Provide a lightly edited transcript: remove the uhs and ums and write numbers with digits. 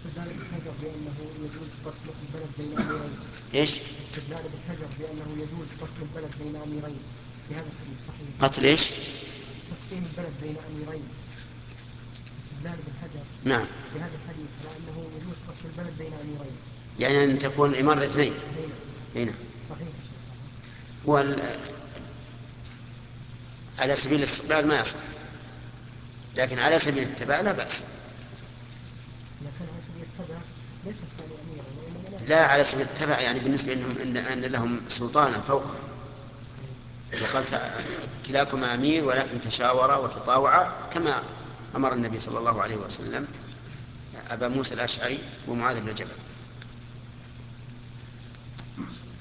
استدلال بالحجر بأنه يجوز فصل البلد بين أميرين. إيش؟ استدلال بالحجر بأنه يجوز فصل البلد بين أميرين في هذا الحديث صحيح. قتل إيش؟ تقسيم البلد بين أميرين. استدلال بالحجر نعم. في هذا الحديث على أنه يجوز فصل البلد بين أميرين. يعني أن تكون الإمارة اثنين. هنا. صحيح. هو على سبيل الاستقلال ما يصح، لكن على سبيل التبع لا بأس. لكن على سبيل التبع ليس الثاني أميرا وإنما لا، على سبيل التبع يعني بالنسبة إنهم أن لهم سلطانا فوق. وقال كلاكما أمير ولكن تشاورا وتطاوعا كما أمر النبي صلى الله عليه وسلم أبا موسى الأشعري ومعاذ بن جبل.